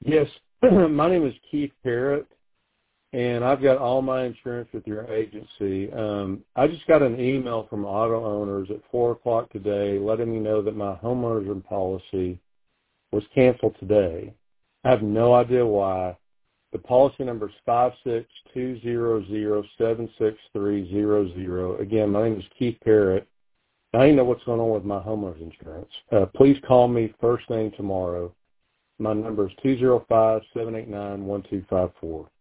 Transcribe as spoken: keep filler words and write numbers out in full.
Yes, my name is Keith Parrott, and I've got all my insurance with your agency. Um, I just got an email from auto owners at four o'clock today letting me know that my homeowner's policy was canceled today. I have no idea why. The policy number is five six two zero zero seven six three zero zero. Again, my name is Keith Parrott. I need to know what's going on with my homeowner's insurance. Uh, please call me first thing tomorrow. My number is two zero five, seven eight nine, one two five four.